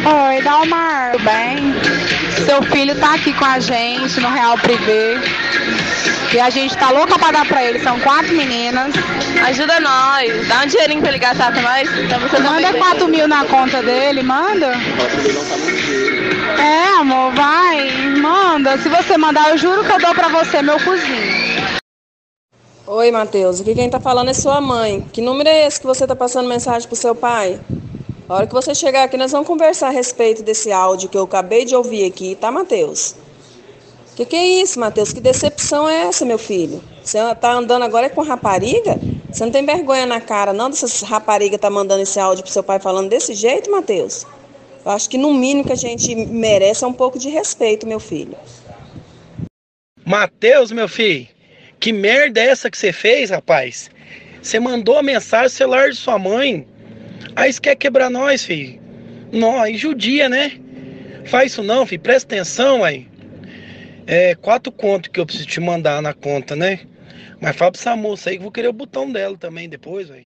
Oi, Dalmar, tudo bem? Seu filho tá aqui com a gente no Real Privé. E a gente tá louca pra dar pra ele. São 4 meninas. Ajuda nós. Dá um dinheirinho pra ele gastar com nós. Então você Manda 4 mil na conta dele, manda. É, amor, vai. Manda. Se você mandar, eu juro que eu dou pra você, meu cozinho. Oi, Matheus. Aqui quem tá falando é sua mãe. Que número é esse que você tá passando mensagem pro seu pai? A hora que você chegar aqui, nós vamos conversar a respeito desse áudio que eu acabei de ouvir aqui, tá, Matheus? Que é isso, Matheus? Que decepção é essa, meu filho? Você tá andando agora com rapariga? Você não tem vergonha na cara, não, dessas raparigas tá mandando esse áudio pro seu pai falando desse jeito, Matheus? Eu acho que no mínimo que a gente merece é um pouco de respeito, meu filho. Matheus, meu filho, que merda é essa que você fez, rapaz? Você mandou a mensagem no celular de sua mãe. Aí você quer quebrar nós, filho? Não, aí judia, né? Faz isso não, filho. Presta atenção, aí. 4 contos que eu preciso te mandar na conta, né? Mas fala pra essa moça aí que eu vou querer o botão dela também depois, velho.